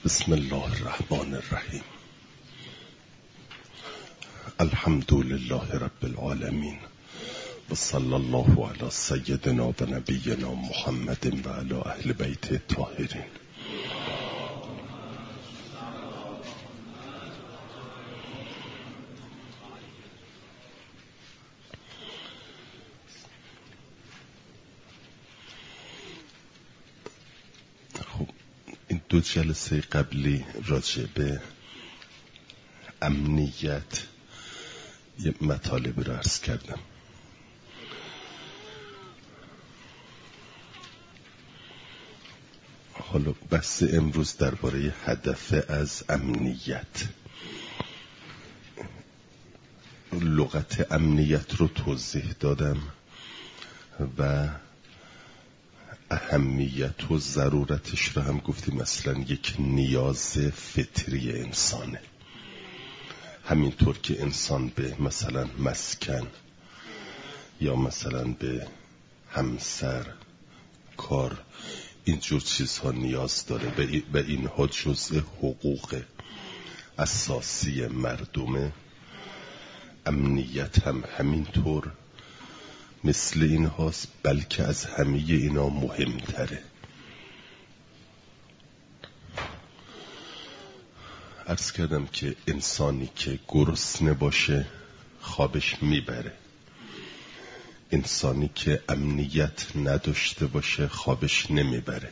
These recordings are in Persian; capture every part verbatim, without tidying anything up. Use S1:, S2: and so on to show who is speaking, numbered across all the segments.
S1: بسم الله الرحمن الرحیم. الحمد لله رب العالمین و صلی الله علی سیدنا و نبینا محمد و علی اهل بیت الطاهرین. دو جلسه قبلی راجع به امنیت یه مطالب رو عرض کردم. حالا بحث امروز درباره هدف از امنیت. لغت امنیت رو توضیح دادم و اهمیت و ضرورتش رو هم گفتیم. مثلا یک نیاز فطری انسانه، همینطور که انسان به مثلا مسکن یا مثلا به همسر، کار، اینجور چیزها نیاز داره و اینها جزء حقوق اساسی مردمه. امنیت هم همینطور مثل این هاست، بلکه از همه اینا مهمتره. عرض کردم که انسانی که گرسنه باشه خوابش میبره، انسانی که امنیت نداشته باشه خوابش نمیبره.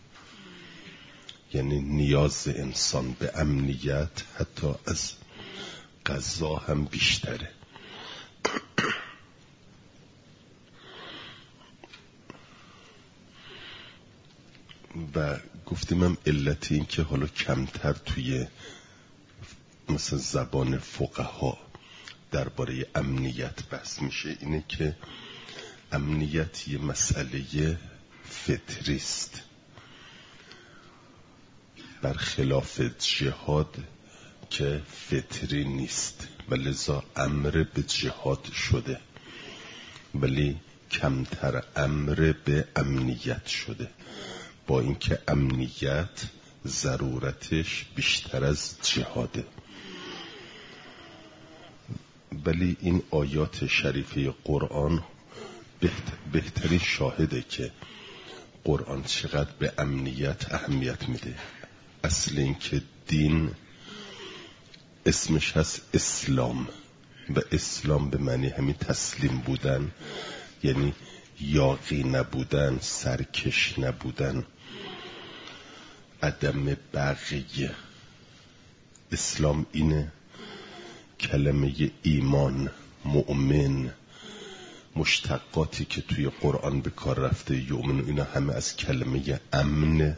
S1: یعنی نیاز انسان به امنیت حتی از غذا هم بیشتره. و گفتیم هم علت این که حالا کمتر توی مثلا زبان فقها درباره امنیت بحث میشه اینه که امنیت یه مسئله فطری است، برخلاف جهاد که فطری نیست و لذا امر به جهاد شده، ولی کمتر امر به امنیت شده، با اینکه امنیت ضرورتش بیشتر از جهاده. ولی این آیات شریفه قرآن بهترین شاهده که قرآن چقدر به امنیت اهمیت میده. اصل این که دین اسمش هست اسلام و اسلام به معنی همین تسلیم بودن، یعنی یاغی نبودن، سرکش نبودن، عدم بغی. اسلام اینه. کلمه ایمان، مؤمن، مشتقاتی که توی قرآن به کار رفته، یؤمن، اینا همه از کلمه امن.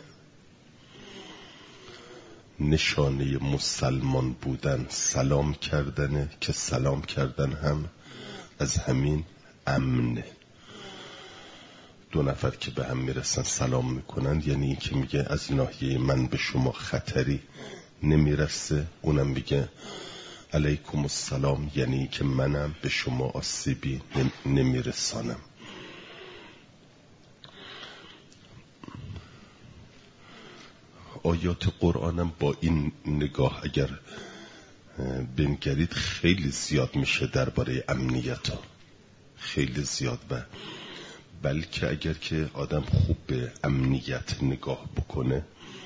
S1: نشانه مسلمان بودن سلام کردنه که سلام کردن هم از همین امنه. دو نفر که به هم میرسن سلام میکنن، یعنی این که میگه از ناحیه من به شما خطری نمیرسه، اونم میگه علیکم السلام، یعنی که منم به شما آسیبی نمیرسانم. آیات قرآنم با این نگاه اگر بنگرید خیلی زیاد میشه درباره امنیت ها، خیلی زیاد. و بلکه اگر که آدم خوب به امنیت نگاه بکنه،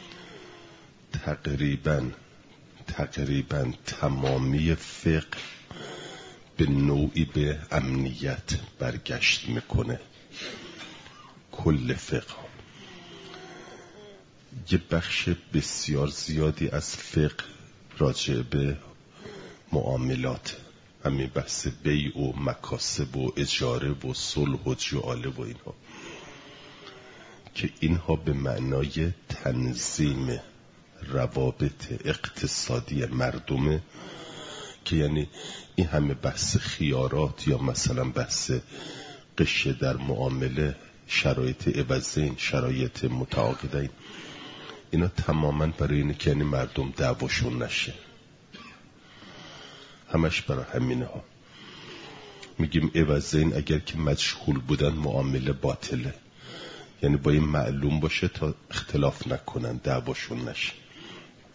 S1: تقریبا تقریبا تمامی فقه به نوعی به امنیت برگشت میکنه. کل فقه، یه بخش بسیار زیادی از فقه راجع به معاملات، همین بحث بیع و مکاسب و اجاره و صلح و جعاله و اینها، که اینها به معنای تنظیم روابط اقتصادی مردمه، که یعنی این همه بحث خیارات یا مثلا بحث قشه در معامله، شرایط عوضین، شرایط متعاقدین، اینا تماما برای اینه که یعنی مردم دعواشون نشه. همش برای همینه ها. میگیم عوضین اگر که مجهول بودن معامله باطله، یعنی با این معلوم باشه تا اختلاف نکنن، دعواشون نشه.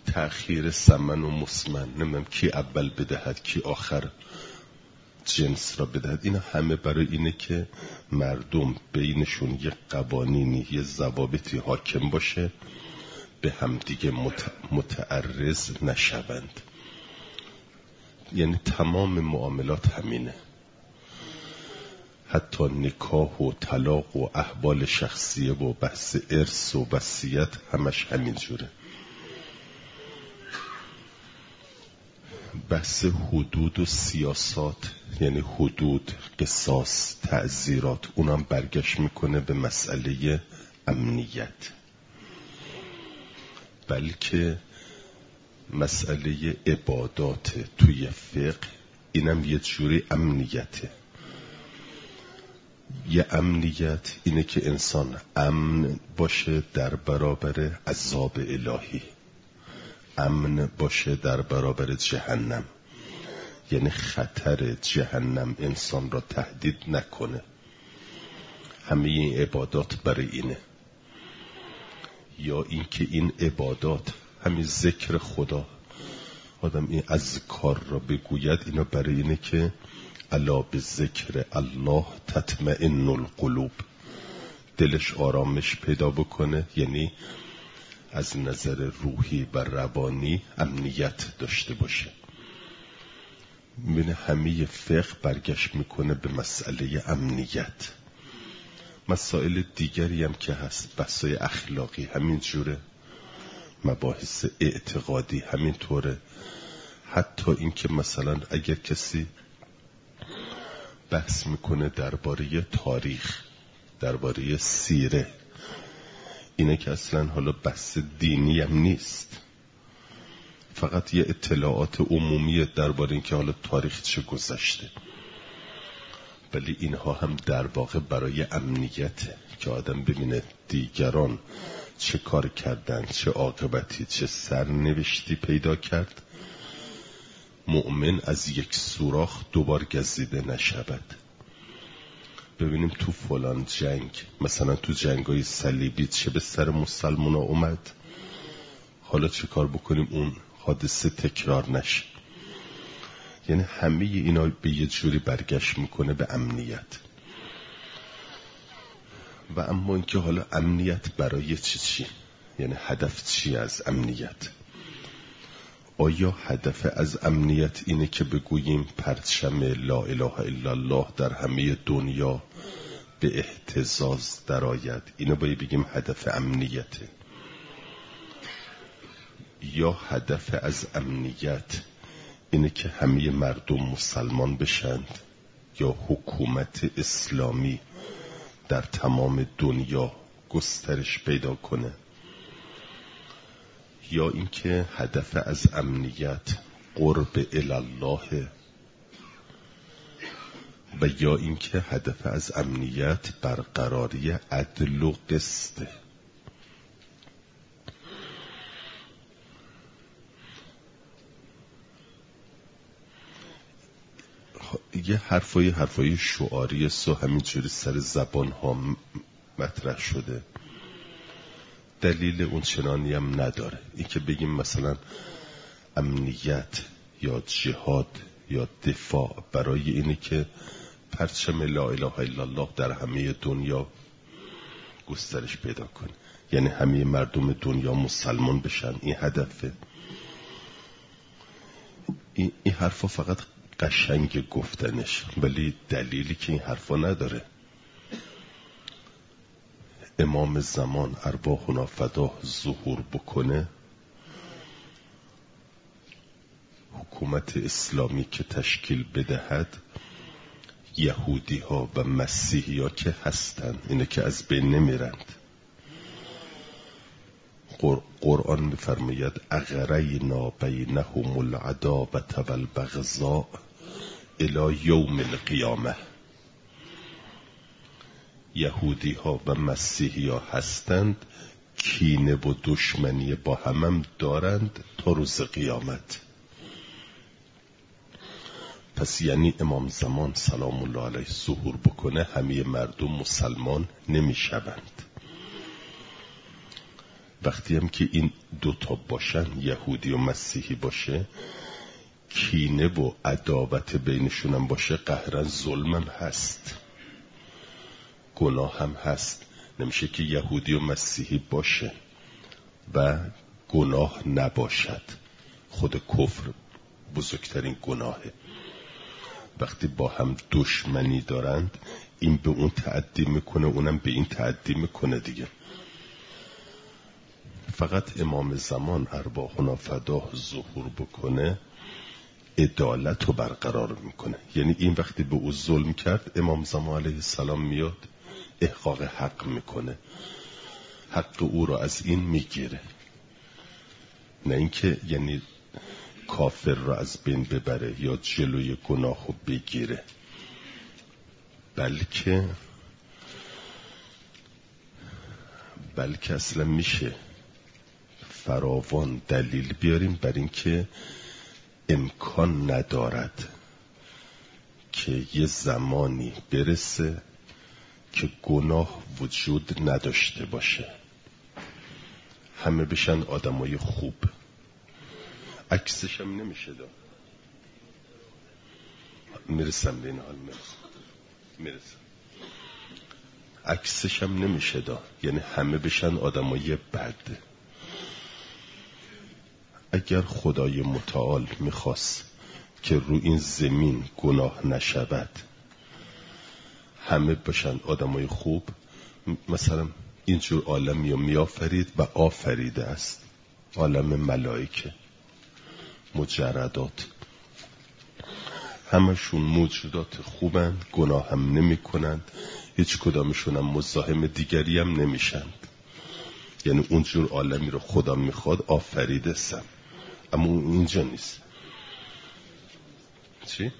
S1: تأخیر سمن و مسمن، نمیدونم کی اول بدهد کی آخر جنس را بدهد، اینا همه برای اینه که مردم بینشون یه قوانینی یه ضوابطی حاکم باشه، به همدیگه متعرض نشوند. یعنی تمام معاملات همینه، حتی نکاح و طلاق و احوال شخصیه و بحث ارث و وصیت همش همین جوره. بحث حدود و سیاسات، یعنی حدود، قصاص، تعزیرات، اونم برگشت میکنه به مسئله امنیت. بلکه مسئله عبادات توی فقه اینم یه جوری امنیته. یه امنیت اینه که انسان امن باشه در برابر عذاب الهی، امن باشه در برابر جهنم، یعنی خطر جهنم انسان را تهدید نکنه. همه این عبادات برای اینه. یا اینکه این عبادات، همین ذکر خدا، آدم این اذکار را بگوید، اینا برای اینه که الا به ذکر الله تطمئن القلوب، دلش آرامش پیدا بکنه، یعنی از نظر روحی و روانی امنیت داشته باشه. میبینه همه فقه برگشت میکنه به مسئله امنیت. مسائل دیگری هم که هست، بحثای اخلاقی همین جوره، مباحث اعتقادی همین طوره. حتی این که مثلا اگر کسی بحث میکنه درباره تاریخ، درباره سیره، اینه که اصلا حالا بحث دینی هم نیست، فقط یه اطلاعات عمومی درباره این که حالا تاریخ چه گذشته. ولی اینها هم در واقع برای امنیته که آدم ببینه دیگران چه کار کردن، چه عاقبتی، چه سرنوشتی پیدا کرد، مؤمن از یک سوراخ دوبار گزیده نشود. ببینیم تو فلان جنگ، مثلا تو جنگای صلیبی چه به سر مسلمان ها اومد، حالا چه کار بکنیم اون حادثه تکرار نشه. یعنی همه اینا به یه جوری برگشت میکنه به امنیت. و اما اینکه حالا امنیت برای چی چی؟ یعنی هدف چی از امنیت؟ آیا هدف از امنیت اینه که بگوییم پرچم لا اله الا الله در همه دنیا به اهتزاز درآید؟ اینو باید بگیم هدف امنیته. یا هدف از امنیت اینه که همه مردم مسلمان بشند، یا حکومت اسلامی در تمام دنیا گسترش پیدا کنه؟ یا اینکه هدف از امنیت قرب الله، و یا اینکه هدف از امنیت برقراری عدل و قسط. یه حرفای حرفای شعاری سو همینجوری سر زبان ها مطرح شده، دلیل اون چنانی هم نداره. این که بگیم مثلا امنیت یا جهاد یا دفاع برای اینه که پرچم لا اله الا الله در همه دنیا گسترش پیدا کنه، یعنی همه مردم دنیا مسلمان بشن، این هدفه. این, این حرفا فقط قشنگ گفتنش، ولی دلیلی که این حرفا نداره. امام زمان ارواحنا فداه ظهور بکنه، حکومت اسلامی که تشکیل بدهد، یهودی ها و مسیحی ها که هستن، اینه که از بین نمیرند. قرآن میفرماید اغرینا بینهم العداوة والبغضاء الی یوم القیامه. یهودی ها و مسیحی ها هستند، کینه و دشمنی با هم, هم دارند تا روز قیامت. پس یعنی امام زمان سلام الله علیه ظهور بکنه، همه مردم مسلمان نمی شوند. وقتی هم که این دوتا باشن، یهودی و مسیحی باشه، کینه و عداوت بینشون هم باشه، قهرن ظلم هم هست، گناه هم هست. نمیشه که یهودی و مسیحی باشه و گناه نباشد. خود کفر بزرگترین گناهه. وقتی با هم دشمنی دارند، این به اون تعدی میکنه، اونم به این تعدی میکنه دیگه. فقط امام زمان ارواحنا فداه ظهور بکنه، عدالت رو برقرار میکنه. یعنی این وقتی به او ظلم کرد، امام زمان علیه السلام میاد احقاق حق میکنه، حق او رو از این میگیره. نه اینکه یعنی کافر رو از بین ببره یا جلوی گناه رو بگیره، بلکه بلکه اصلا میشه فراوان دلیل بیاریم بر این که امکان ندارد که یه زمانی برسه که گناه وجود نداشته باشه، همه بشن آدمای خوب. عکسش هم نمیشه داد. میرسم به این حال، میرسم میرسم عکسش هم نمیشه داد. یعنی همه بشن آدمای بد. اگر خدای متعال میخواست که رو این زمین گناه نشود، همه بشن آدمای خوب، مثلا اینجور عالمی رو میآفرید و آفریده است. عالم ملائکه، مجردات، همشون موجودات خوبن، گناه هم نمی کنند، هیچ کدامشون هم مزاحم دیگری هم نمیشند. یعنی اونجور عالمی رو خدا میخواد آفریده سم، اما اینجا نیست. چی؟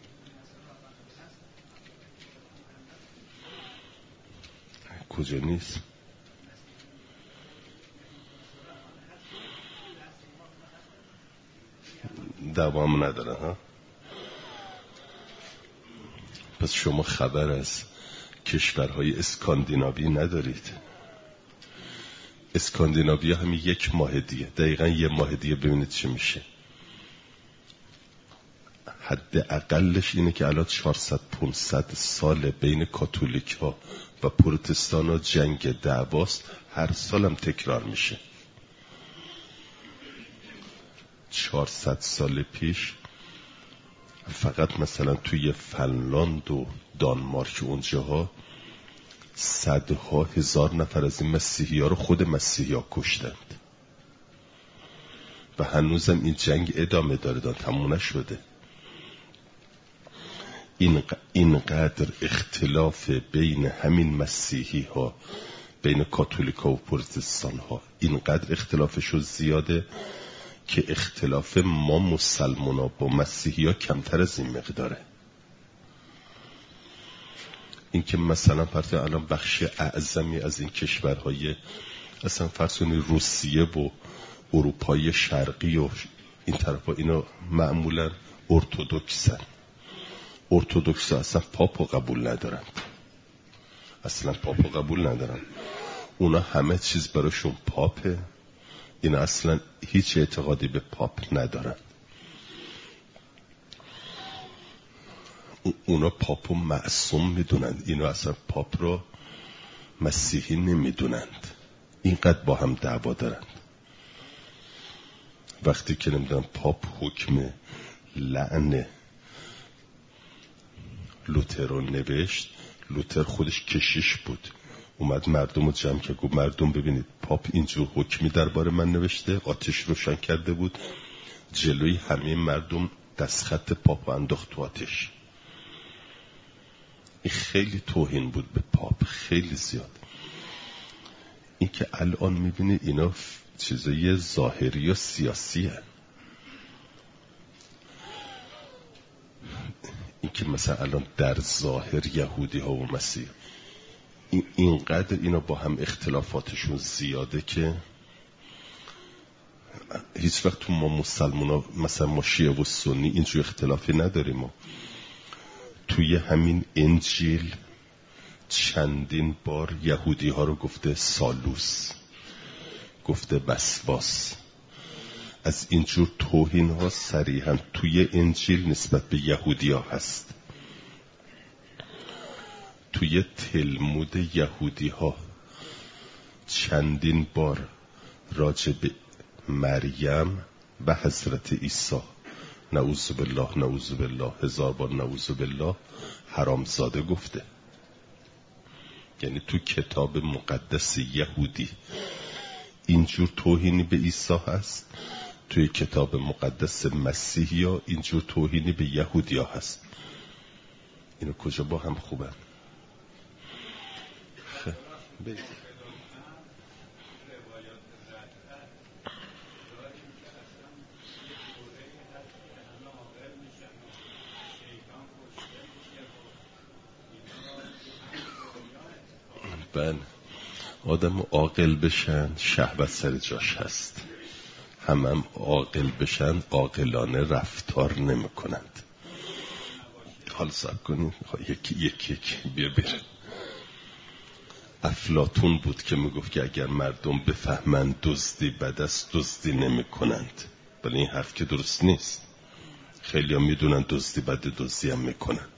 S1: کجا نیست؟ دوام نداره ها؟ پس شما خبر از کشورهای اسکاندیناوی ندارید. اسکاندیناوی همین یک ماه دیگه، دقیقا یه ماه دیگه ببینید چی میشه. حد اقلش اینه که الان چهارصد پانصد سال بین کاتولیک ها و پروتستان ها جنگ دعواست، هر سالم تکرار میشه. چهارصد سال پیش فقط مثلا توی فنلاند و دانمارک اونجاها صدها هزار نفر از این مسیحی ها رو خود مسیحی ها کشتند و هنوزم این جنگ ادامه داره، داد تموم نشده. اینقدر اختلاف بین همین مسیحی ها، بین کاتولیک ها و پروتستان ها، اینقدر اختلافشون زیاده که اختلاف ما مسلمان ها با مسیحی ها کمتر از این مقداره. این که مثلا فرض الان بخش اعظمی از این کشورهای اصلا فرض روسیه و اروپای شرقی و این طرفا، اینا معمولا ارتودکسن. ارتودکس اصلا پاپو قبول ندارن، اصلا پاپو قبول ندارن. اونا همه چیز براشون پاپه، اینا اصلا هیچ اعتقادی به پاپ ندارن. اونا پاپو معصوم میدونند، اینا اصلا پاپ رو مسیحی نمیدونند. اینقدر با هم دعوا دارند. وقتی که نمیدونم پاپ حکم لعن لوتر رو نوشت، لوتر خودش کشیش بود، اومد مردم رو جمع کرد، گفت مردم ببینید پاپ اینجور حکمی درباره من نوشته، آتش روشن کرده بود، جلوی همه مردم دستخط پاپ انداخت تو آتش. این خیلی توهین بود به پاپ، خیلی زیاد. این که الان میبینید اینا چیزای ظاهری و سیاسی هست. این که مثلا الان در ظاهر یهودی ها و مسیح این اینقدر اینا با هم اختلافاتشون زیاده که هیچ وقت تو ما مسلمان ها مثلا ما شیعه و سنی اینجور اختلافی نداریم. ما توی همین انجیل چندین بار یهودی ها رو گفته سالوس، گفته وسواس. از اینجور توهین ها صریحا توی انجیل نسبت به یهودی ها هست. توی تلمود یهودی ها چندین بار راجع به مریم و حضرت عیسی نعوذ بالله نعوذ بالله هزار بار نعوذ بالله حرامزاده گفته. یعنی تو کتاب مقدس یهودی اینجور توهینی به عیسی هست، توی کتاب مقدس مسیحی ها اینجور توهینی به یهودی ها هست. اینو کجا با هم خوبن؟ خیلی بله، آدم عاقل بشن شهوت سر جاش هست. هم هم عاقل بشن عاقلانه رفتار نمی کنند. حال صبر کنید یکی یکی یکی بیا بره. افلاطون بود که میگفت که اگر مردم بفهمند دزدی بد است دزدی نمی کنند. ولی این حرف که درست نیست. خیلی ها میدونن دزدی بد، دزدی هم میکنند.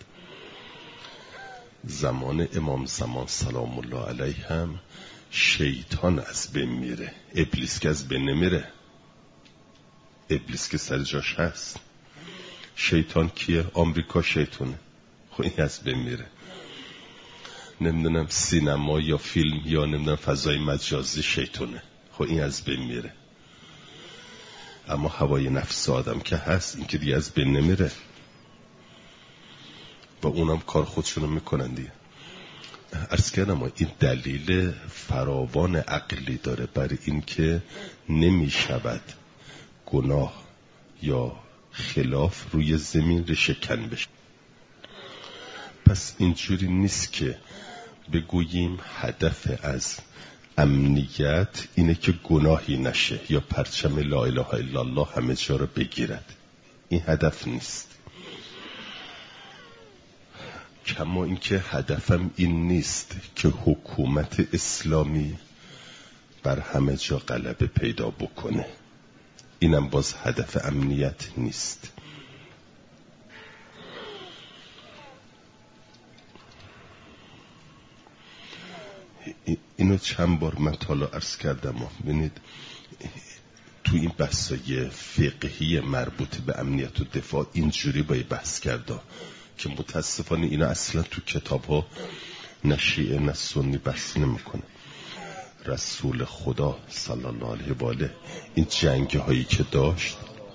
S1: زمان امام زمان سلام الله علیه هم شیطان از بین میره، ابلیس که از بین نمیره. ابلیس که سر جاش هست. شیطان کیه؟ آمریکا شیطانه. خب این از بین میره. نمیدونم سینما یا فیلم یا نمیدونم فضای مجازی شیطانه. خب این از بین میره. اما هوای نفس آدم که هست این که دیگه از بین نمیره و اونم کار خودشونو میکنن دیگه. عرض کردم این دلیل فراوان عقلی داره برای این که نمیشود گناه یا خلاف روی زمین ریشه‌کن بشه. پس اینجوری نیست که بگوییم هدف از امنیت اینه که گناهی نشه یا پرچم لا اله الا الله همه جا رو بگیرد. این هدف نیست. کما اینکه هدفم این نیست که حکومت اسلامی بر همه جا غلبه پیدا بکنه. اینم باز هدف امنیت نیست. اینو چند بار من تا حالا عرض کردم. ببینید تو این بحثای فقهی مربوط به امنیت و دفاع اینجوری باید بحث کرده که متاسفانه اینا اصلا تو کتاب ها نه شیعه نه سنی بحث نمیکنه. رسول خدا صلی الله علیه و آله این جنگ هایی که داشت،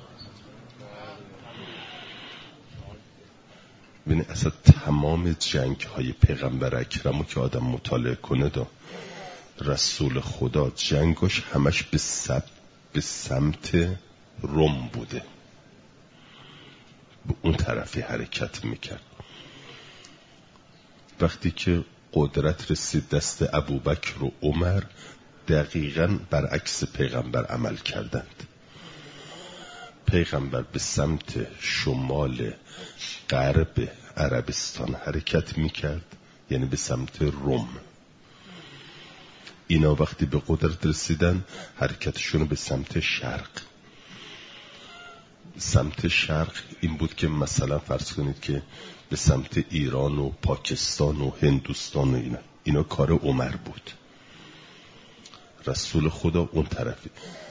S1: ببینید اصلا تمام جنگ های پیغمبر اکرمو که آدم مطالعه کنه دا رسول خدا جنگش همش به سب به سمت روم بوده، به اون طرفی حرکت میکرد. وقتی که قدرت رسید دست ابوبکر و عمر دقیقاً برعکس پیغمبر عمل کردند. پیغمبر به سمت شمال غرب عربستان حرکت میکرد، یعنی به سمت روم. اینا وقتی به قدرت رسیدن حرکتشون به سمت شرق. سمت شرق این بود که مثلا فرض کنید که به سمت ایران و پاکستان و هندوستان و اینا اینا کار عمر بود. رسول خدا اون طرفی.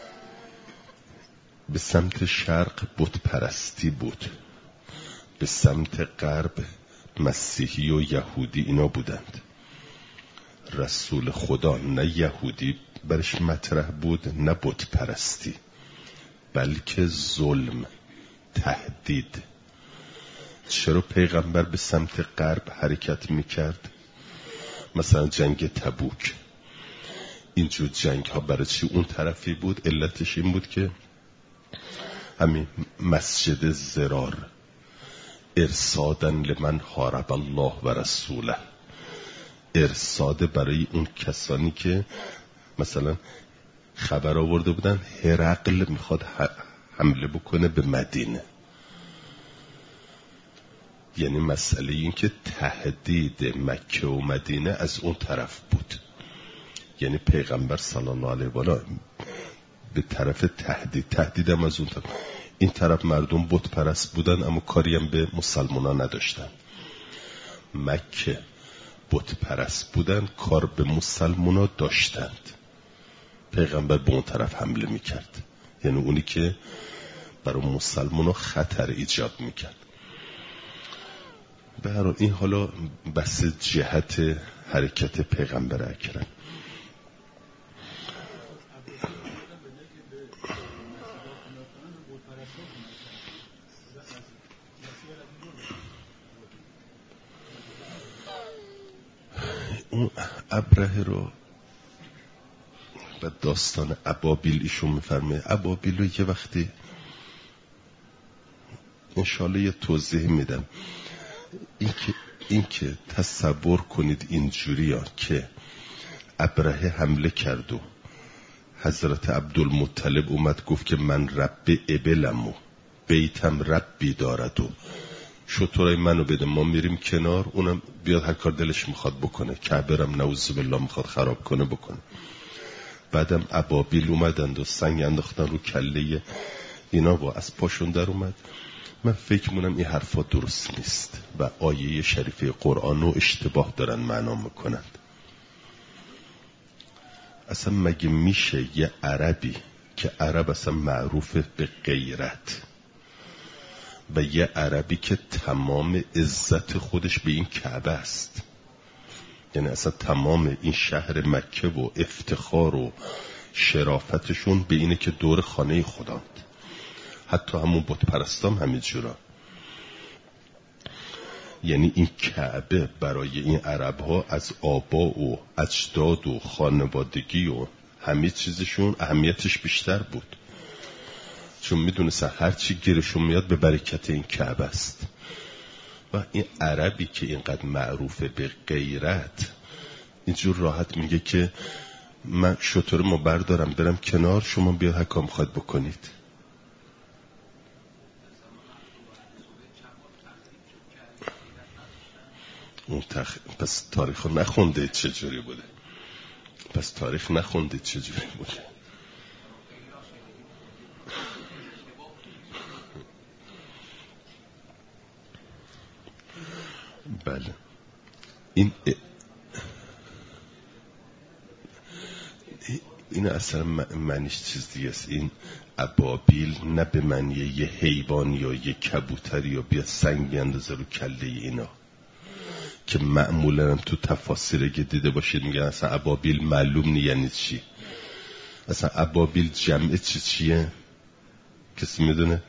S1: به سمت شرق بت پرستی بود، به سمت غرب مسیحی و یهودی اینا بودند. رسول خدا نه یهودی برش مطرح بود نه بت پرستی، بلکه ظلم، تهدید. چرا پیغمبر به سمت غرب حرکت میکرد؟ مثلا جنگ تبوک، اینجور جنگ ها برای چی اون طرفی بود؟ علتش این بود که همین مسجد زرار ارصادن لمن حارب الله و رسوله، ارصاد برای اون کسانی که مثلا خبر آورده بودن هرقل میخواد حمله بکنه به مدینه. یعنی مسئله این که تهدید مکه و مدینه از اون طرف بود. یعنی پیغمبر صلی الله علیه و آله به طرف تهدید. تهدیدم از اون طرف. این طرف مردم بت پرست بودن اما کاری هم به مسلمانان نداشتن. مکه بت پرست بودن، کار به مسلمانان داشتند. پیغمبر به اون طرف حمله میکرد، یعنی اونی که برای مسلمانان خطر ایجاد میکرد. به هر حال این حالا بس جهت حرکت پیغمبر اکرم. اون ابرهه رو و داستان ابابیل ایشون میفرمه. ابابیل رو یه وقتی انشالله یه توضیح میدم. این که, این که تصور کنید اینجوری ها که ابرهه حمله کرد و حضرت عبدالمطلب اومد گفت که من رب ابلم و بیتم ربی دارد و شطورای منو بده، ما میریم کنار، اونم بیاد هر کار دلش میخواد بکنه، کعبرم نعوذ بالله میخواد خراب کنه بکنه. بعدم ابابیل اومدند و سنگ انداختن رو کله اینا و از پاشون در اومد. من فکر مونم این حرفا درست نیست و آیه شریفه قرآن رو اشتباه دارن معنا میکنند. اصلا مگه میشه یه عربی که عرب اصلا معروف به غیرت و یه عربی که تمام عزت خودش به این کعبه است، یعنی اصلا تمام این شهر مکه و افتخار و شرافتشون به اینه که دور خانه خداند، حتی همون بت پرستام همین جورا. یعنی این کعبه برای این عرب ها از آبا و اجداد و خانوادگی و همه چیزشون اهمیتش بیشتر بود، چون میدونستن هر چی گیرشون میاد به برکت این کعبه است. و این عربی که اینقدر معروفه به غیرت اینجور راحت میگه که من شطور ما بردارم برم کنار، شما بیا هر کار میخواد بکنید. اون تخ... پس تاریخ رو نخونده چجوری بوده؟ پس تاریخ نخونده چجوری بوده؟ بله این این اصلا معنیش چیز دیگه است. این ابابیل نه به معنی یه حیوان یا یه کبوتر یا بیا سنگ بیاندازه رو کله اینا که معمولا تو تفاسیر که دیده باشید میگن اصلا ابابیل معلوم نی یعنی چی. اصلا ابابیل جمع چی چیه؟ کسی میدونه؟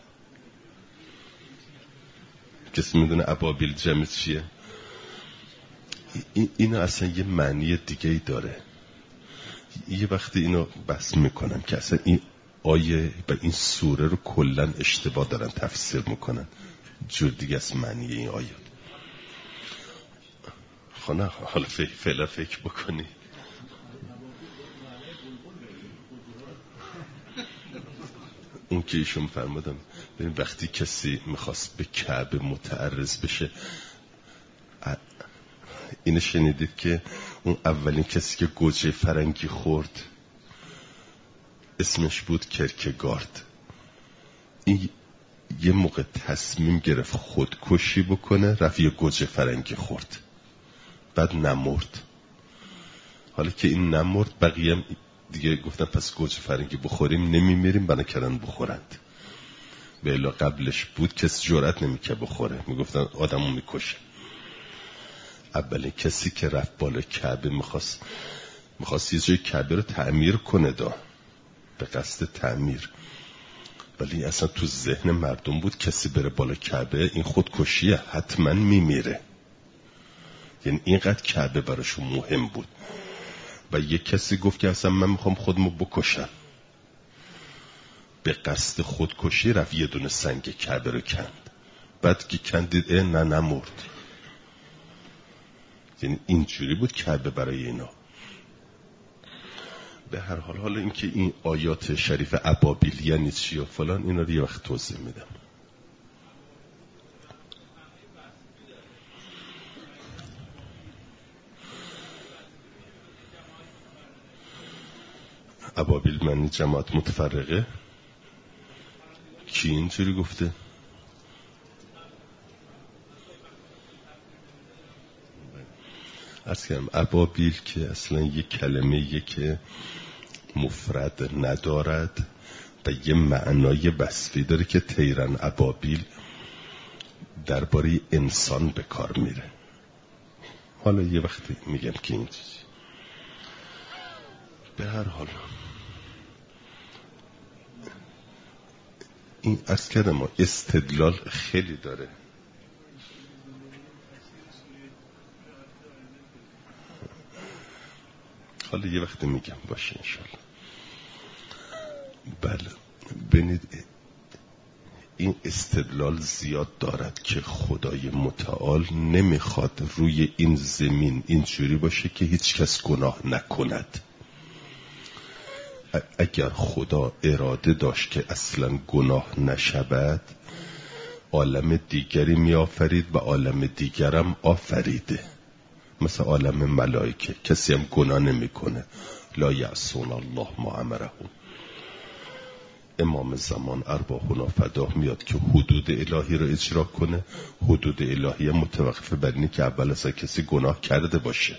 S1: کسی میدونه ابابیل جمع چیه؟ این اینو اصلا یه معنی دیگه ای داره. یه وقتی اینو بحث میکنن که اصلا این آیه و این سوره رو کلن اشتباه دارن تفسیر میکنن، جور دیگه از معنی این آیه. خانه حالا فعلا فکر بکنی. اون که ایشون فرمودم ببین وقتی کسی میخواست به کعبه متعرض بشه، اینو شنیدید که اون اولین کسی که گوجه فرنگی خورد اسمش بود کرکگارد. این یه موقع تصمیم گرفت خودکشی بکنه، رفت یه گوجه فرنگی خورد، بعد نمرد. حالا که این نمرد بقیه هم دیگه گفتن پس گوجه فرنگی بخوریم نمیمیریم، بنا کردن بخورند. به الا قبلش بود کسی جرأت نمیکنه بخوره، میگفتن آدمو میکشه. اولین کسی که رفت بالا کعبه میخواست میخواست یه جای کعبه رو تعمیر کنه دا به قصد تعمیر، ولی اصلا تو ذهن مردم بود کسی بره بالا کعبه این خودکشیه، حتما میمیره. یعنی اینقدر کعبه براشون مهم بود. و یک کسی گفت که اصلا من میخوام خودمو بکشم، به قصد خودکشی رفت یه دونه سنگ کعبه رو کند. بعد که کندید اه نه نمرد. یعنی اینجوری بود کعبه برای اینا. به هر حال حالا اینکه این آیات شریف ابابیل یعنی چی و فلان اینا رو یه وقت توضیح میدم. ابابیل معنی جماعت متفرقه. کی اینجوری گفته؟ عرض کردم ابابیل که اصلا یک کلمه یه که مفرد ندارد و یه معنای وصفی داره که طیرن ابابیل درباره انسان به کار میره. حالا یه وقتی میگم که این چیزی به هر حال این عرض کردم ما استدلال خیلی داره. حالا یه وقتی میگم باشه انشالله. بله ببینید این استدلال زیاد دارد که خدای متعال نمیخواد روی این زمین اینجوری باشه که هیچ کس گناه نکند. اگر خدا اراده داشت که اصلا گناه نشود عالم دیگری می آفرید و عالم دیگرم آفریده، مثل عالم ملائکه کسی هم گناه نمی کنه. لا یعصون الله ما امرهم. امام زمان ارواحنا فداه میاد که حدود الهی رو اجرا کنه. حدود الهی متوقف بر اینه که اول اصلا کسی گناه کرده باشه.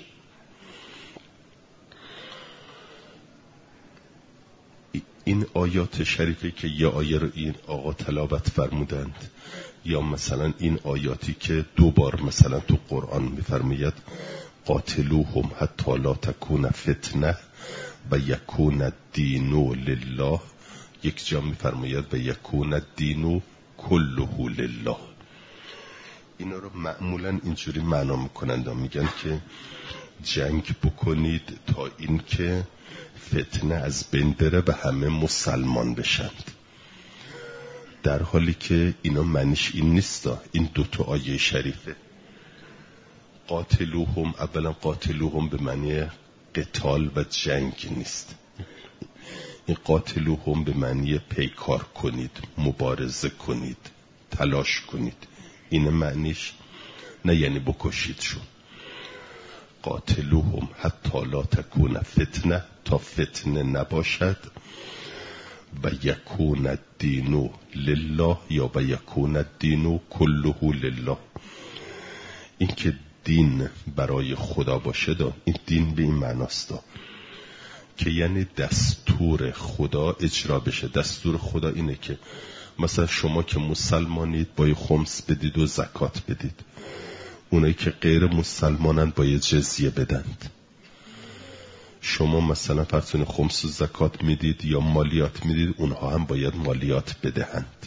S1: این آیات شریفه که یه آیه رو این آقا تلاوت فرمودند، یا مثلا این آیاتی که دو بار مثلا تو قرآن میفرماید قاتلوهم حتی لا تکون فتنه و یکون الدین لله، یک جا میفرماید و یکون الدین کله لله. اینا رو معمولا اینجوری معنا میکنند و میگن که جنگ بکنید تا این که فتنه از بین بره و همه مسلمان بشند، در حالی که اینا معنیش این نیستا. این دوتا آیه شریفه قاتلوهم، اولا قاتلوهم به معنی قتال و جنگ نیست. این قاتلوهم به معنی پیکار کنید، مبارزه کنید، تلاش کنید. این معنیش نه یعنی بکشیدشون. قاتلوهم حتی لا تکون فتنه، تا فتنه نباشد، و یکون الدین لله، یا و یکون الدین کله لله. این که دین برای خدا باشه دا، این دین به این معناست دا که یعنی دستور خدا اجرا بشه. دستور خدا اینه که مثلا شما که مسلمانید باید خمس بدید و زکات بدید، اونایی که غیر مسلمانن باید جزیه بدند. شما مثلا فرضون خمس و زکات میدید یا مالیات میدید، اونها هم باید مالیات بدهند.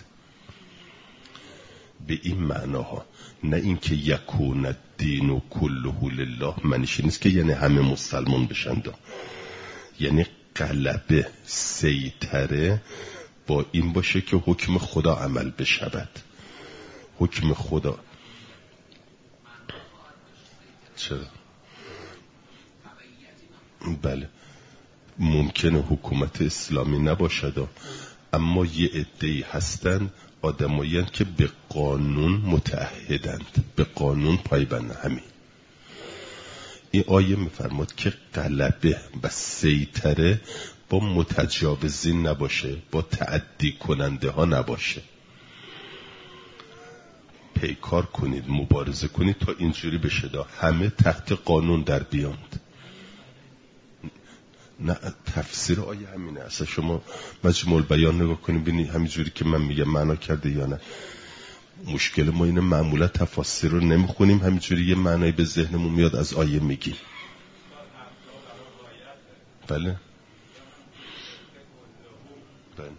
S1: به این معناها، نه اینکه یکون الدین کله لله معنیش نیست که یعنی همه مسلمان بشند، یعنی غلبه سیطره با این باشه که حکم خدا عمل بشود. حکم خدا چرا؟ بله ممکنه حکومت اسلامی نباشد، اما یه عده‌ای هستن آدمایی که به قانون متعهدند، به قانون پایبند. همین این آیه میفرماد که غلبه و سیطره با متجاوزین نباشه، با تعدی کننده ها نباشه. پیکار کنید، مبارزه کنید تا اینجوری بشه دا همه تحت قانون در بیاند. نه تفسیر آیه همینه. اصلا شما مجموع بیان نگاه کنید ببینید همینجوری که من میگم معنا کرده یا نه. مشکل ما اینه معمولا تفاسیر رو نمیخونیم، همینجوری یه معنایی به ذهنمون میاد از آیه میگیم. بله بله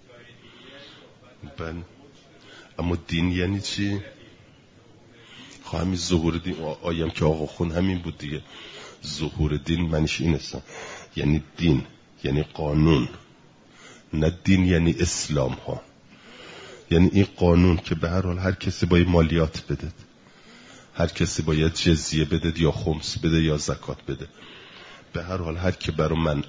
S1: بله. اما دین یعنی چی؟ خب همین ظهور دین. آیم که آقا خون همین بود دیگه. ظهور دین معنیش این است، یعنی دین یعنی قانون، نه دین یعنی اسلام ها. یعنی این قانون که به هر حال هر کسی باید مالیات بده، هر کسی باید جزیه بده یا خمس بده یا زکات بده. به هر حال هر کی برای من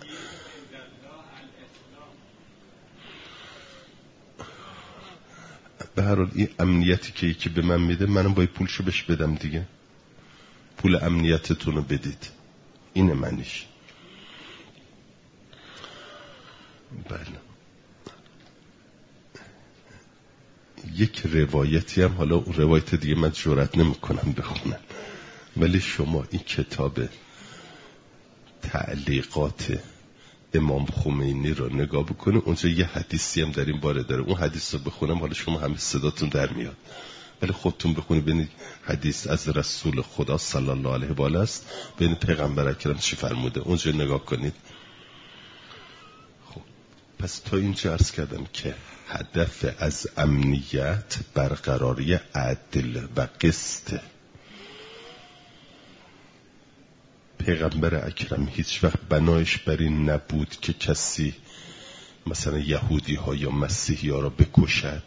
S1: به هر حال این امنیتی که یکی به من میده، منم باید پولشو بهش بدم دیگه. پول امنیتتون رو بدید. اینه معنیش. بله. یک روایتی هم، حالا اون روایت دیگه من جرئت نمی‌کنم بخونم، ولی شما این کتاب تعلیقات امام خمینی رو نگاه بکنید، اونجا یه حدیثی هم در این باره داره. اون حدیث رو بخونم حالا شما همه صداتون در میاد، ولی خودتون بخونید ببینید حدیث از رسول خدا صلی الله علیه و آله است، ببینید پیغمبر اکرم چی فرموده، اونجا نگاه کنید. خب پس تا اینجا عرض کردم که هدف از امنیت برقراری عدل و قسط. پیغمبر اکرم هیچ وقت بنایش بر این نبود که کسی مثلا یهودی ها یا مسیحی ها را بکشد.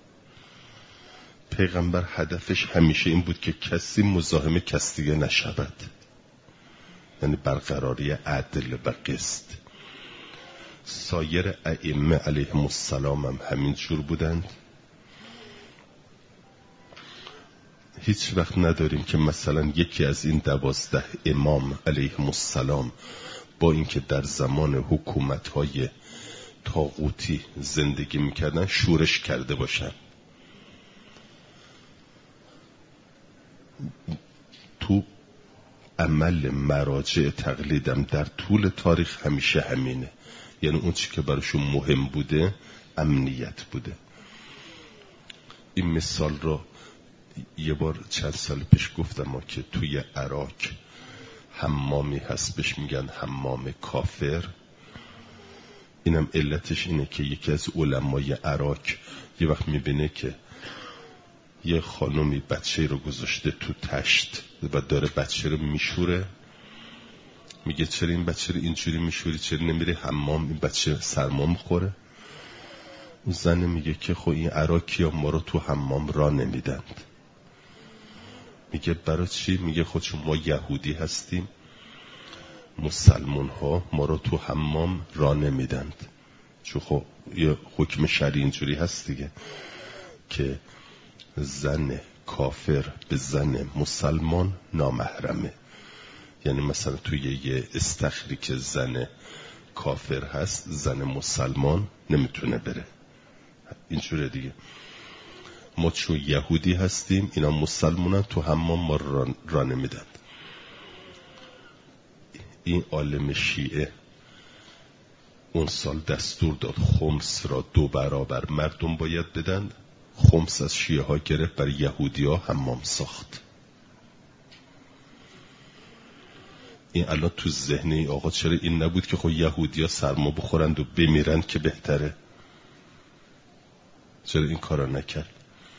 S1: پیغمبر هدفش همیشه این بود که کسی مزاحم کس دیگه نشود، یعنی برقراری عدل و قسط. سایر ائمه علیهم السلام هم همین جور بودند. هیچ وقت نداریم که مثلا یکی از این دوازده امام علیهم السلام با اینکه در زمان حکومت‌های طاغوتی زندگی میکردن شورش کرده باشن. تو عمل مراجع تقلیدم در طول تاریخ همیشه همینه، یعنی اون چی که براشون مهم بوده امنیت بوده. این مثال رو یه بار چند سال پیش گفتم ما که توی عراق حمامی هست بهش میگن حمام کافر. اینم علتش اینه که یکی از علمای عراق یه وقت میبینه که یه خانومی بچه رو گذاشته تو تشت و داره بچه رو میشوره، میگه چرا این بچه رو اینجوری میشوری، چرا نمیره حمام، این بچه سرما میخوره. اون زن میگه که خب این عراقی ها ما رو تو حمام را نمیدند. میگه برای چی؟ میگه خود چون ما یهودی هستیم، مسلمان ها ما رو تو حمام را نمیدند. چون خب یه حکم شرعی اینجوری هست دیگه که زن کافر به زن مسلمان نامحرمه. یعنی مثلا توی یه استخری که زن کافر هست زن مسلمان نمیتونه بره، اینجوره دیگه. ما چون یهودی هستیم اینا مسلمانن، تو حمام ما را, را نمیدن. این عالم شیعه اون سال دستور داد خمس را دو برابر مردم باید بدن. خمس از شیعه ها گرفت برای یهودی ها حمام ساخت. این الان تو ذهن آقا چرا این نبود که خب یهودی ها سرما بخورند و بمیرند که بهتره؟ چرا این کارا نکرد؟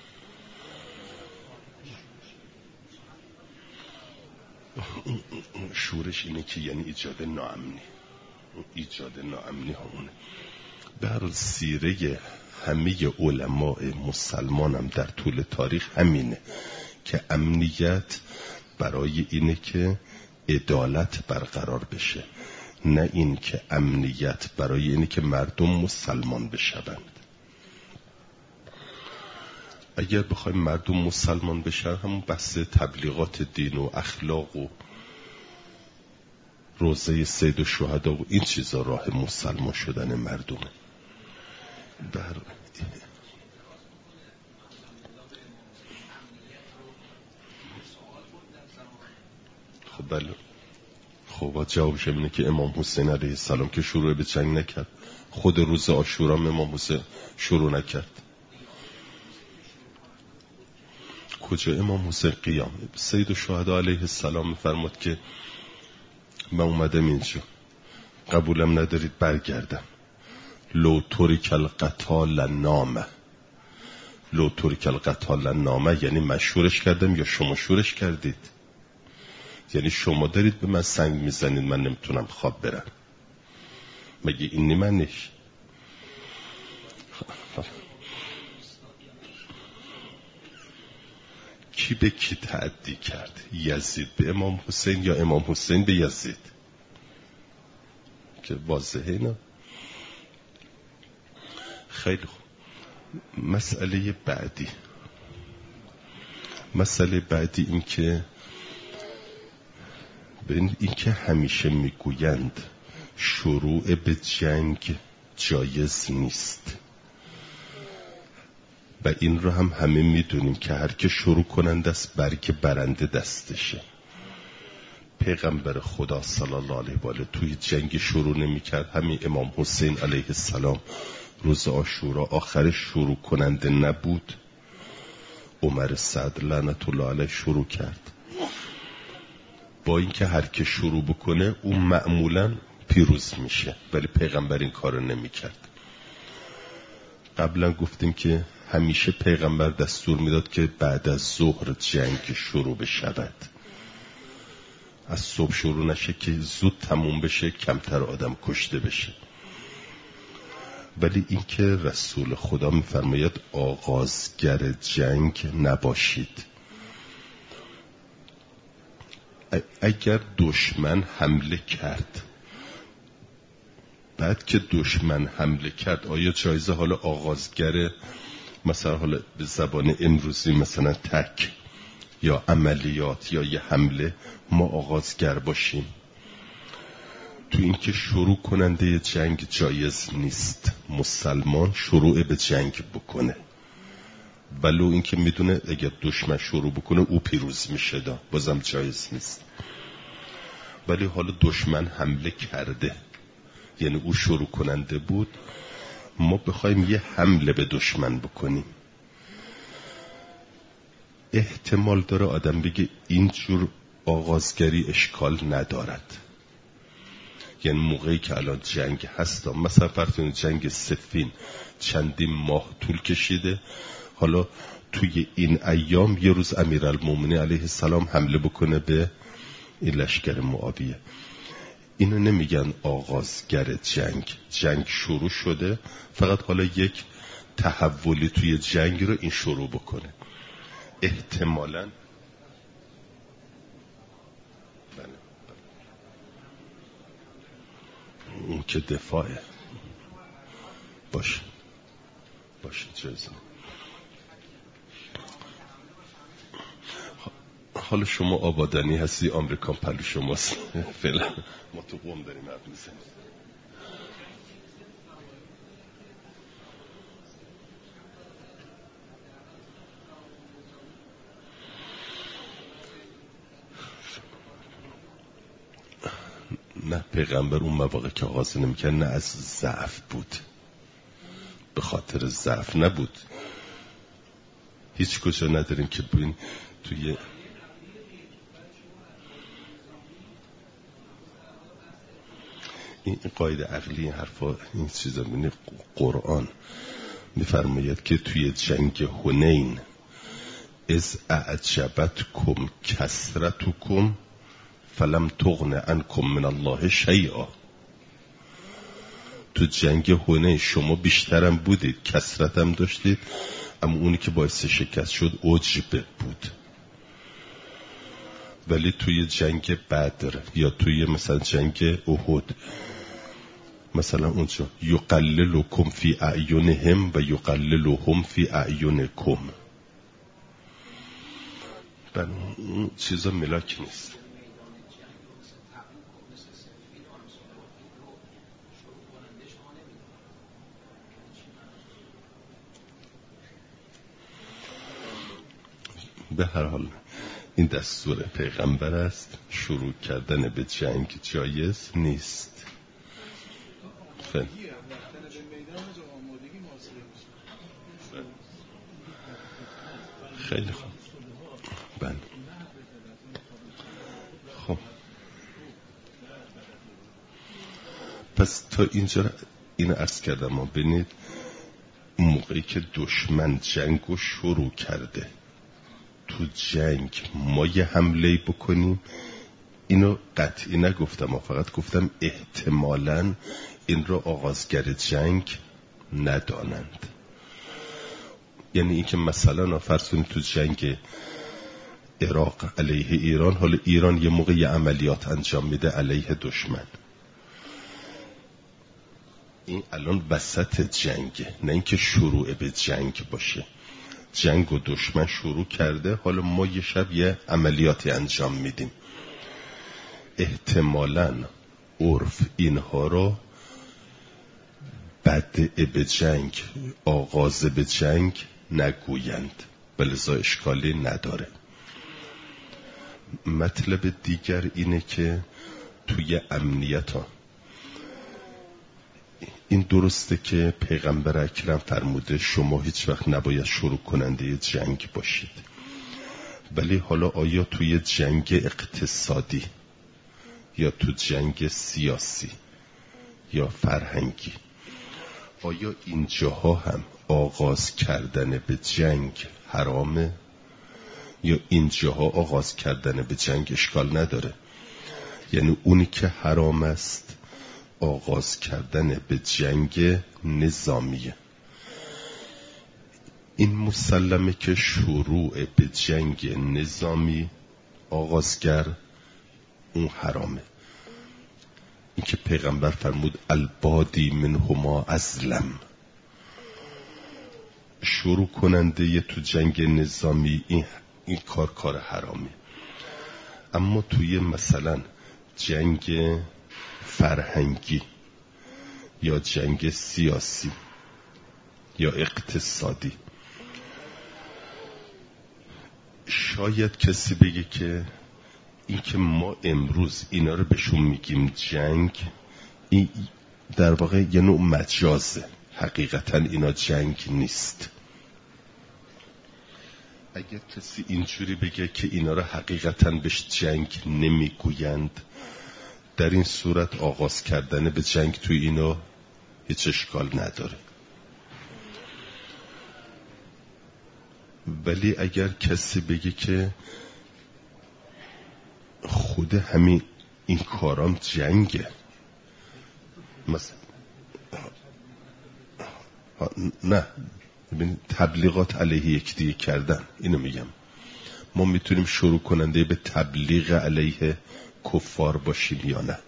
S1: شورش اینه که یعنی ایجاد ناامنی، ایجاد ناامنی همونه. در سیره همه علماء مسلمان هم در طول تاریخ همینه که امنیت برای اینه که عدالت برقرار بشه، نه این که امنیت برای اینه که مردم مسلمان بشوند. اگر بخوایم مردم مسلمان بشن همون بحث تبلیغات دین و اخلاق و روزه سید الشهدا و این چیزا راه مسلمان شدن مردمه. بر خب بله، خب جوابش اینه که امام حسین علیه السلام که شروع به جنگ نکرد، خود روز عاشورا امام حسین شروع نکرد. کجا امام حسین قیام؟ سید الشهدا علیه السلام فرمود که من اومدم اینجا، قبولم ندارید برگردم. لو ترک القتال نامه، لو ترک القتال نامه یعنی من شورش کردم یا شما شورش کردید؟ یعنی شما دارید به من سنگ میزنید من نمیتونم خواب برم، مگه اینی منش؟ کی به کی تعدی کرد؟ یزید به امام حسین یا امام حسین به یزید؟ که واضحه نه. خیلی خوب. مسئله بعدی مسئله بعدی این که ببینید این که همیشه میگویند شروع به جنگ جایز نیست. و این رو هم همه میدونیم که هر که شروع کننده است برگ برنده دستشه. پیغمبر خدا صلی الله علیه و آله توی جنگ شروع نمی کرد. همین امام حسین علیه السلام روز عاشورا آخرش شروع کننده نبود. عمر سعد لعنت الله علیه شروع کرد. با اینکه هر که شروع بکنه اون معمولا پیروز میشه، ولی پیغمبر این کارو نمی کرد. قبلا گفتیم که همیشه پیغمبر دستور میداد که بعد از ظهر جنگ شروع بشود، از صبح شروع نشه که زود تموم بشه، کمتر آدم کشته بشه. ولی اینکه رسول خدا میفرماید آغازگر جنگ نباشید. اگر دشمن حمله کرد، بعد که دشمن حمله کرد، آیا جایزه حالا آغازگر مثلا حالا به زبان امروزی مثلا تک یا عملیات یا یه حمله ما آغازگر باشیم؟ تو این که شروع کننده جنگ جایز نیست مسلمان شروع به جنگ بکنه، ولو این که میدونه اگر دشمن شروع بکنه او پیروز میشه، دا بازم جایز نیست. ولی حالا دشمن حمله کرده، یعنی او شروع کننده بود، ما بخوایم یه حمله به دشمن بکنیم، احتمال داره آدم بگه اینجور آغازگری اشکال ندارد. یعنی موقعی که الان جنگ هست، مثلا فرض جنگ صفین چندین ماه طول کشیده، حالا توی این ایام یه روز امیرالمومنین علیه السلام حمله بکنه به این لشکر معاویه، اینو نمیگن آغازگر جنگ. جنگ شروع شده، فقط حالا یک تحولی توی جنگ رو این شروع بکنه. احتمالاً اون که دفاعه باشه باشه جزم. حالا شما آبادانی هستی، آمریکان پلو شماست. فعلا ما تو قوم داریم حرف میزنیم. نه پیغمبر اون مواقع که آغاز نمیکرد نه از ضعف بود، به خاطر ضعف نبود. هیچ کجا نداریم که ببین توی این قاعده عقلی این حرفا این چیزا میبینی. قرآن میفرماید که توی جنگ حنین از اعجبتکم کثرتکم فلم تغن عنکم من الله شیئا. تو جنگ حنین شما بیشترم بودید، کثرتم داشتید، اما اونی که باعث شکست شد عجب بود. ولی توی جنگ بدر یا توی مثلا جنگ احد، مثلا اونجا یقللکم فی اعینهم و یقللهم فی اعینکم، بله اون چیزا ملاک نیست. به هر حال این دستور پیغمبر است، شروع کردن به جنگ جایز نیست. خیلی خیلی خوب. بله خب پس تا اینجا اینو عرض کردم. ما ببینید موقعی که دشمن جنگو شروع کرده، تو جنگ ما یه حمله بکنیم، اینو قطعی نگفتم، و فقط گفتم احتمالاً این رو آغازگر جنگ ندانند. یعنی این که مثلا فرض کنید تو جنگ عراق علیه ایران، حالا ایران یه موقع یه عملیات انجام میده علیه دشمن، این الان وسط جنگه، نه اینکه شروع به جنگ باشه. جنگ و دشمن شروع کرده، حالا ما یه شب یه عملیاتی انجام میدیم. احتمالاً عرف اینها رو بدء به جنگ، آغاز به جنگ نگویند، بلذا اشکالی نداره. مطلب دیگر اینه که توی امنیت ها این درسته که پیغمبر اکرم فرموده شما هیچ وقت نباید شروع کننده جنگ باشید، ولی حالا آیا توی جنگ اقتصادی یا تو جنگ سیاسی یا فرهنگی، آیا اینجاها هم آغاز کردن به جنگ حرامه یا اینجاها آغاز کردن به جنگ اشکال نداره؟ یعنی اونی که حرام است آغاز کردن به جنگ نظامیه. این مسلمه که شروع به جنگ نظامی آغازگر اون حرامه. این که پیغمبر فرمود البادی منهما ازلم، شروع کننده ی تو جنگ نظامی این, این کار کار حرامی. اما توی مثلا جنگ فرهنگی یا جنگ سیاسی یا اقتصادی، شاید کسی بگه که این که ما امروز اینا رو بهشون میگیم جنگ، این در واقع یه نوع مجازه، حقیقتا اینا جنگ نیست. اگر کسی اینجوری بگه که اینا رو حقیقتا بهش جنگ نمیگویند، در این صورت آغاز کردن به جنگ توی اینا هیچ اشکال نداره. ولی اگر کسی بگه که خود همین این کارام جنگه، مثلا نه تبلیغات علیه یکدیگه کردن، اینو میگم، ما میتونیم شروع کننده به تبلیغ علیه کفار باشیم یا نه؟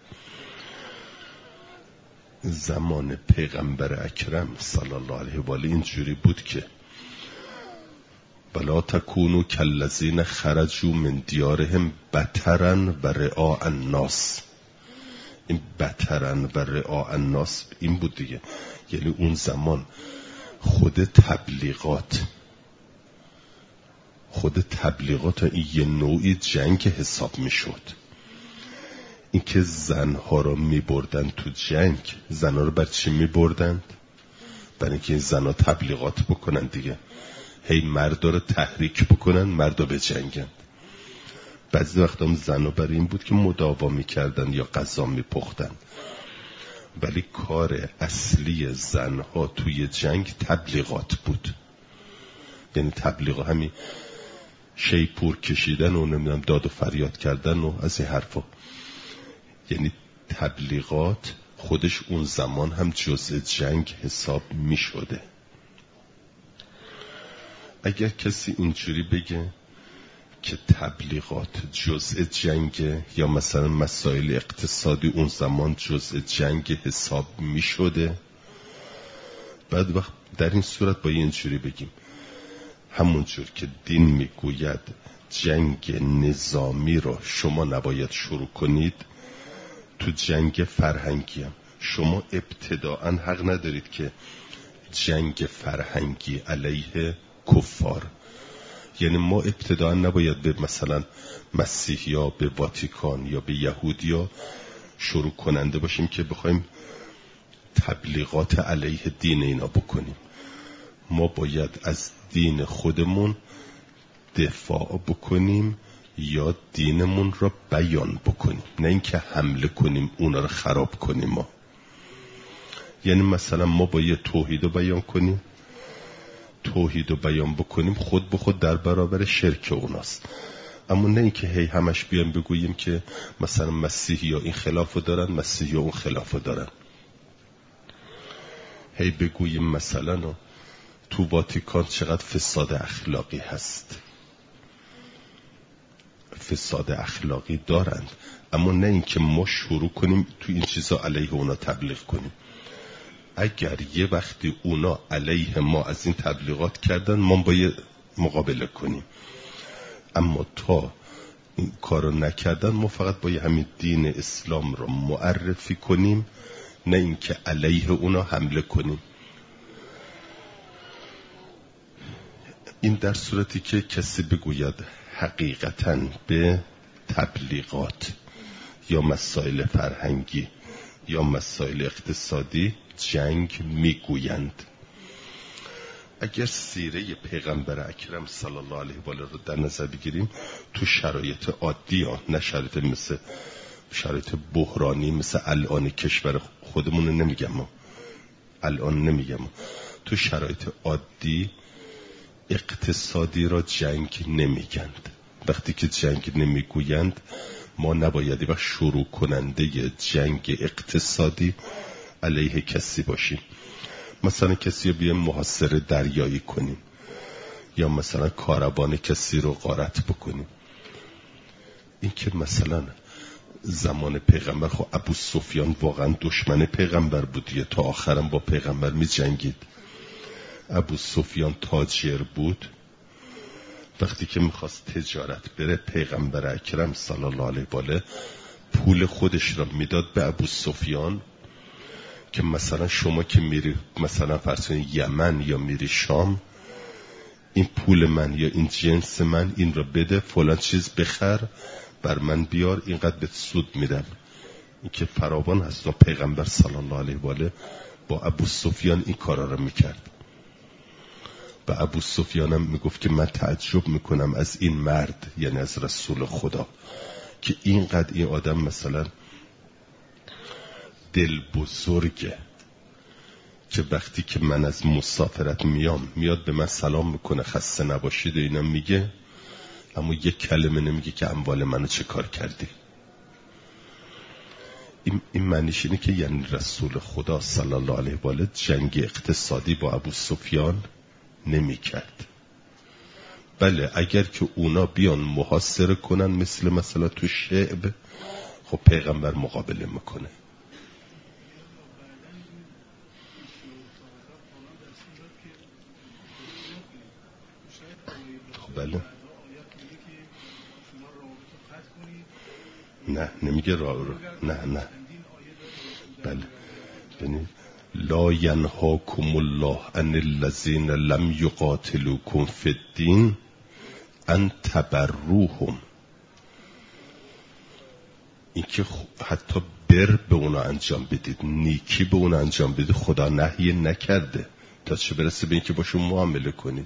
S1: زمان پیغمبر اکرم صلی الله علیه و آله اینجوری بود که ولا تکونوا کالذین خرجوا من دیارهم بطرا و رئاء الناس. این بطرا و رئاء الناس این بود دیگه، یعنی اون زمان خود تبلیغات خود تبلیغات این یه نوعی جنگ حساب میشد. این که زنها رو میبردن تو جنگ، زنها رو بر چی میبردند؟ برای اینکه این زنها تبلیغات بکنن دیگه، هی مردا رو تحریک بکنن مردا به جنگن. بعضی وقتا هم زنها برای این بود که مداوا میکردن یا غذا میپختن، ولی کار اصلی زنها توی جنگ تبلیغات بود. یعنی تبلیغ همین شیپور کشیدن و نمیدونم داد و فریاد کردن و از این حرفا. یعنی تبلیغات خودش اون زمان هم جزء جنگ حساب می شده. اگر کسی اینجوری بگه که تبلیغات جزء جنگ یا مثلا مسائل اقتصادی اون زمان جزء جنگ حساب می شده، بعد وقت در این صورت با اینجوری بگیم همونجور که دین می گوید جنگ نظامی رو شما نباید شروع کنید، تو جنگ فرهنگی هم شما ابتداعا حق ندارید که جنگ فرهنگی علیه کفار، یعنی ما ابتداعا نباید به مثلا مسیحیا، به واتیکان یا به یهودیا شروع کننده باشیم که بخوایم تبلیغات علیه دین اینا بکنیم. ما باید از دین خودمون دفاع بکنیم یا دینمون را بیان بکنیم، نه اینکه حمله کنیم اونا را خراب کنیم. ما یعنی مثلا ما باید توحید رو بیان کنیم، توحید رو بیان بکنیم خود به خود در برابر شرک اوناست، اما نه اینکه هی همش بیان بگوییم که مثلا مسیحی ها این خلافو دارن، مسیحی ها اون خلافو دارن. هی بگوییم مثلا تو واتیکان چقدر فساد اخلاقی هست. فساد اخلاقی دارند، اما نه اینکه ما شروع کنیم تو این چیزا علیه اونا تبلیغ کنیم. اگر یه وقتی اونا علیه ما از این تبلیغات کردن ما باید مقابله کنیم، اما تا این کارو نکردن ما فقط باید همین دین اسلام رو معرفی کنیم نه اینکه علیه اونا حمله کنیم. این در صورتی که کسی بگوید حقیقتاً به تبلیغات یا مسائل فرهنگی یا مسائل اقتصادی جنگ میگویند. اگر سیره پیغمبر اکرم صلی الله علیه و آله رو در نظر بگیریم، تو شرایط عادی ها، نه شرایط مثل شرایط بحرانی مثل الان کشور خودمون نمیگم، الان نمیگم، تو شرایط عادی اقتصادی را جنگ نمیگند. وقتی که جنگ نمیگویند ما نبایدی و شروع کننده جنگ اقتصادی علیه کسی باشیم. مثلا کسی رو بیایم محاصره دریایی کنیم یا مثلا کاروان کسی رو غارت بکنیم. این که مثلا زمان پیغمبر خب ابو سفیان واقعا دشمن پیغمبر بود یا تا آخرم با پیغمبر می جنگید. ابو سفیان تاجر بود، وقتی که میخواست تجارت بره پیغمبر اکرم صلی الله علیه و آله پول خودش را میداد به ابو سفیان که مثلا شما که میری مثلا فرض کنید یمن یا میری شام، این پول من یا این جنس من این را بده، فلان چیز بخر بر من بیار، اینقدر به سود میدم. این که فراوان هست و پیغمبر صلی الله علیه و آله با ابو سفیان این کارا را میکرد. و ابو سفیان هم میگفت که من تعجب میکنم از این مرد، یعنی از رسول خدا، که اینقدر این آدم مثلا دل بزرگه که وقتی که من از مسافرت میام میاد به من سلام میکنه خسته نباشید و اینا میگه، اما یک کلمه نمیگه که اموال منو چه کار کردی. این, این معنیش اینه که یعنی رسول خدا صلی الله علیه و آله جنگ اقتصادی با ابو سفیان نمی کرد. بله اگر که اونا بیان محاصره کنن مثل مثلا تو شعب، خب پیغمبر مقابله میکنه. خب بله نه نمیگه راه رو، نه نه بله ببینید لا ینهاکم الله عن الذین لم یقاتلوکم فی الدین ان تبروهم. این که حتی بر به اونا انجام بدید، نیکی به اونا انجام بدید، خدا نهی نکرده تا چه برسه به این که باشون معامله کنید.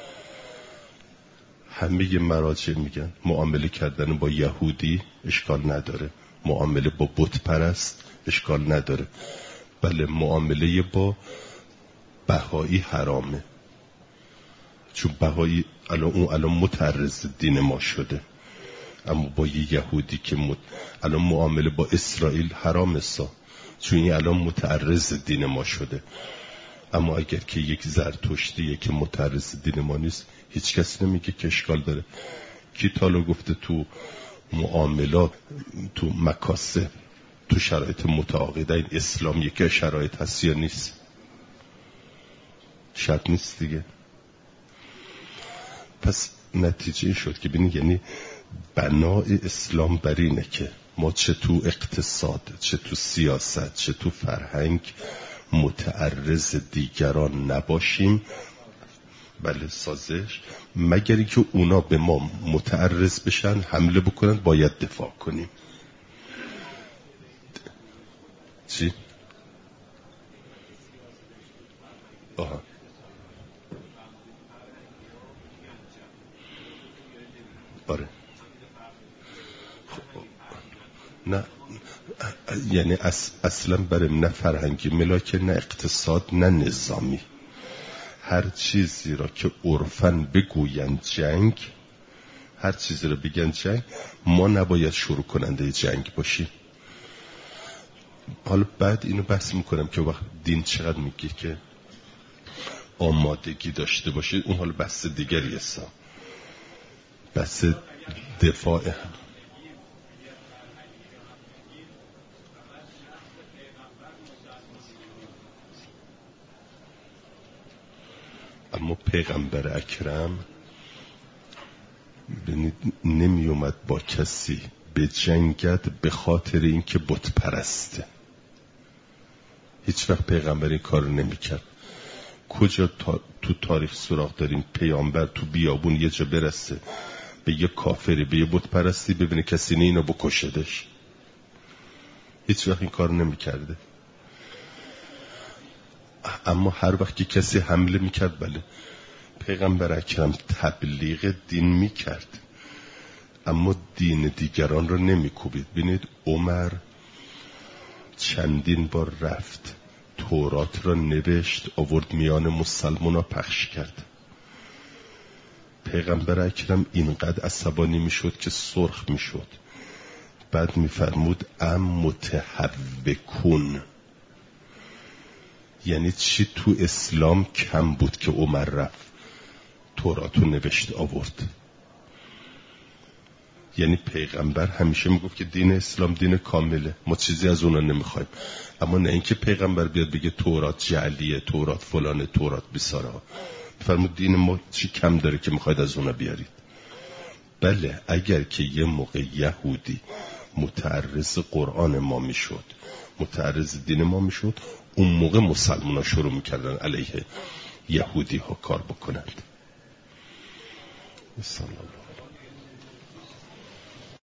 S1: همه مراجع میگن معامله کردن با یهودی اشکال نداره، معامله با بت پرست اشکال نداره. بله معامله با بهایی حرامه، چون بهایی الان اون الان متعرض دین ما شده، اما با یه یهودی که مت... الان معامله با اسرائیل حرامه سا، چون این الان متعرض دین ما شده. اما اگر که یک زرتشتیه که متعرض دین ما نیست، هیچ کسی نمیگه که اشکال داره. کی تالو گفته تو معاملات تو مکاسب تو شرایط متعاقده این اسلام یکی شرایط هست یا نیست؟ شرط نیست دیگه. پس نتیجه شد که ببینید یعنی بنای اسلام بر اینه که ما چه تو اقتصاد، چه تو سیاست، چه تو فرهنگ متعرض دیگران نباشیم. بله سازش، مگر اینکه اونا به ما متعرض بشن حمله بکنن باید دفاع کنیم. چی؟ آها آره نه یعنی اصلا برای نه فرهنگی ملاک، نه اقتصاد، نه نظامی، هر چیزی را که عرفاً بگوین جنگ، هر چیزی را بگن جنگ، ما نباید شروع کننده جنگ باشیم. حالا بعد اینو بحث میکنم که وقت دین چقدر میگه که آمادگی داشته باشید، اون حالا بحث دیگری است، بحث دفاع. اما پیغمبر اکرم نمی اومد با کسی به جنگت به خاطر اینکه بت پرسته. هیچ وقت پیغمبر این کار نمی کرد. کجا تا تو تاریخ سراغ داریم پیامبر تو بیابون یه جا برسه به یه کافری، به یه بت پرستی، ببینه کسی نه اینو بکشدش؟ هیچ وقت این کار نمی کرده. اما هر وقت که کسی حمله می کرد، بله، پیغمبر اکرم تبلیغ دین می کرد، اما دین دیگران رو نمی کوبید. بینید عمر چندین بار رفت تورات را نوشت، آورد میان مسلمان ها پخش کرد. پیغمبر اکرم اینقدر عصبانی می شد که سرخ می شد. بعد می فرمود ام متحوکون. یعنی چی؟ تو اسلام کم بود که عمر رفت توراتو نوشت آورد. یعنی پیغمبر همیشه میگفت که دین اسلام دین کامله، ما چیزی از اونا نمیخوایم. اما نه اینکه پیغمبر بیاد بگه تورات جعلیه، تورات فلانه، تورات بیساره. فرمود دین ما چی کم داره که میخواید از اونا بیارید؟ بله، اگر که یه موقع یهودی متعرض قرآن ما میشد، متعرض دین ما میشد، اون موقع مسلمان ها شروع میکردن علیه یهودی ها کار بکنند.